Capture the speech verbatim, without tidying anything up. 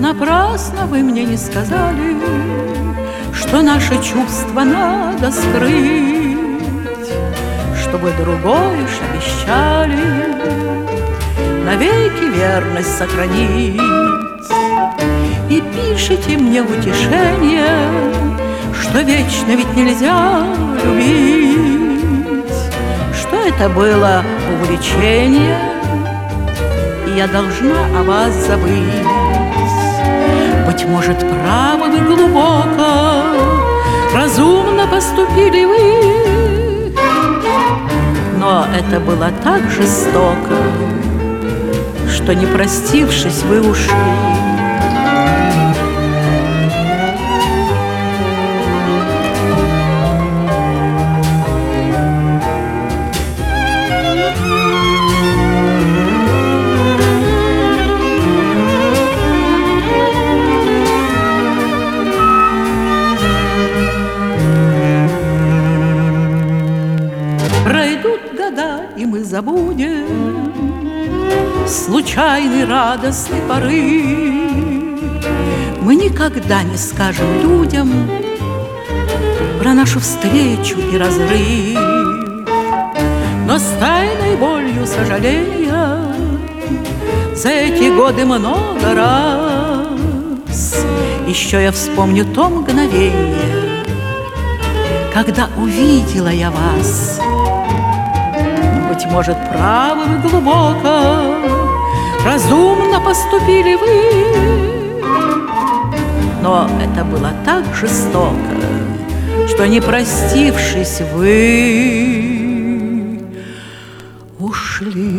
напрасно вы мне не сказали, что наши чувства надо скрыть, чтобы другой ж обещали навеки верность сохранить. И пишите мне в утешение, что вечно ведь нельзя любить, что это было увлечение, и я должна о вас забыть. Быть может, правы вы глубоко, разумно поступили вы, но это было так жестоко, что, не простившись, вы ушли. Пройдут года, и мы забудем случайный радостный порыв. Мы никогда не скажем людям про нашу встречу и разрыв, но с тайной болью сожаления за эти годы много раз еще я вспомню то мгновение, когда увидела я вас. Быть может, правы вы глубоко, разумно поступили вы, но это было так жестоко, что, не простившись, вы ушли.